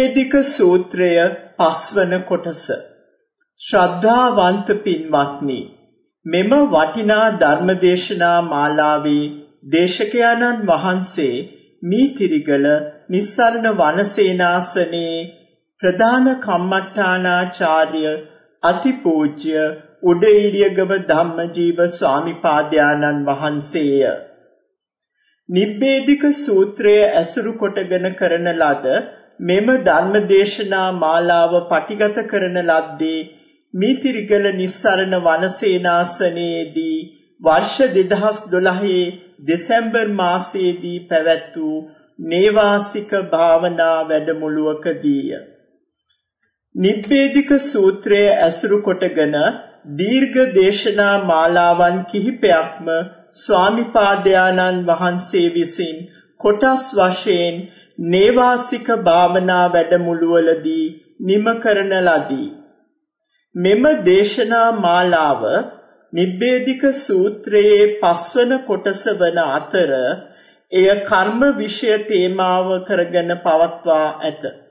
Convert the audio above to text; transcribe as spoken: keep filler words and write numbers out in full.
නිබ්බේධික සූත්‍රය පස්වන කොටස. ශ්‍රද්ධාවන්ත පින්වත්නි, මෙම වටිනා ධර්මදේශනා මාලාවේ දේශකයාණන් වහන්සේ මීතිරිගල නිස්සරණ වනසේනාසනයේ ප්‍රධාන කම්මඨානාචාර්ය අතිපූජ්‍ය උඩේීරියගම ධම්මජීව ස්වාමිපාදයන්න් වහන්සේය. නිබ්බේධික සූත්‍රය ඇසුරු කොටගෙන කරන ලද මෙම ධර්මදේශනා මාලාව පටිගත කරන ලද්දේ මීතිරිගල නිස්සරණ වනසේනාසනයේදී වර්ෂ දෙදහස් දොළහේ දෙසැම්බර් මාසයේදී පැවැත් වූ නේවාසික භාවනා වැඩමුළුවකදීය. නිබ්බේධික සූත්‍රය ඇසුරු කොටගෙන දීර්ඝ දේශනා මාලාවන් කිහිපයක්ම ස්වාමිපාදයන්න් වහන්සේ විසින් කොටස් වශයෙන් නේවාසික භාවනා වැඩමුළුවලදී නිම කරන ලදී. මෙම දේශනා මාලාව නිබ්බේධික සූත්‍රයේ පස්වන කොටස වන අතර එය කර්ම විෂය තේමාව කරගෙන පවත්වා ඇත.